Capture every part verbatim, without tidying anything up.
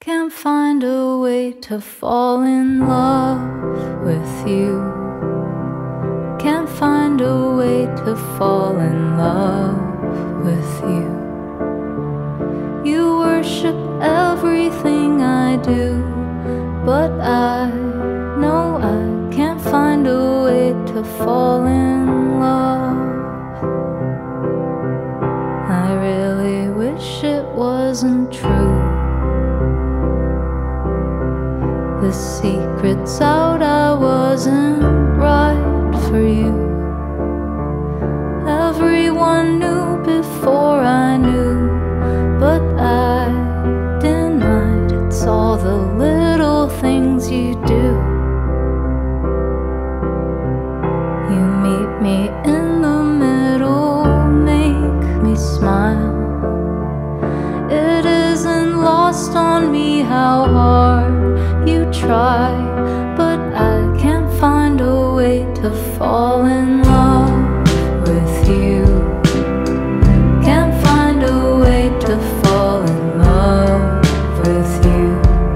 Can't find a way to fall in love with you. Can't find a way to fall in love with you. You worship everything I do, but I know I can't find a way to fall in love. I really wish it wasn't true. The secret's out, I wasn't right for you. Everyone knew before I knew, but I denied. It's all the little things you do. You meet me in the middle, make me smile. It isn't lost on me how hard you try, but I can't find a way to fall in love with you. Can't find a way to fall in love with you.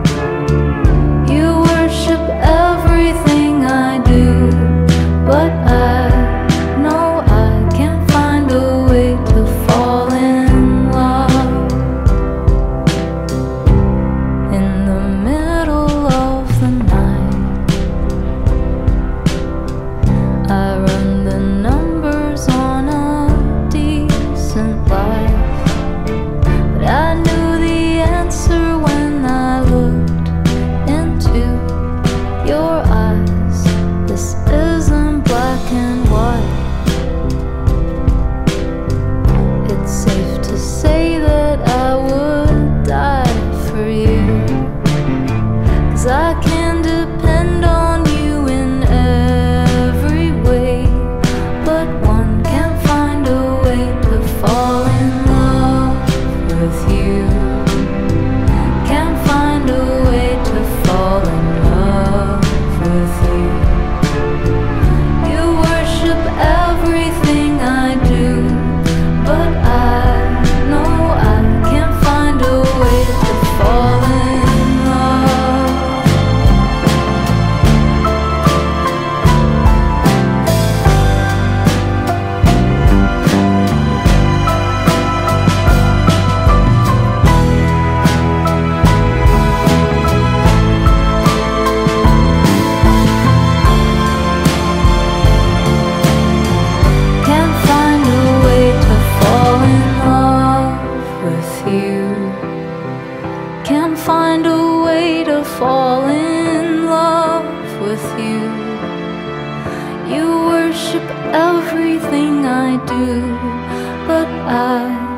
You worship everything I do, but I know I can't find a way to fall in love. In the middle of the night, I run the numbers on a decent life, but I knew the answer when I looked into your eyes. This isn't black and white. It's safe to say that I would die for you, 'cause I can depend on you in every way, but one can't find a way to fall in love with you. Can't find a way to fall in love with you. You worship everything I do, but I know I can't find a way to fall in love. Can't find a way to fall in love with you. Can't find a way to fall in love with you. You worship everything I do, but I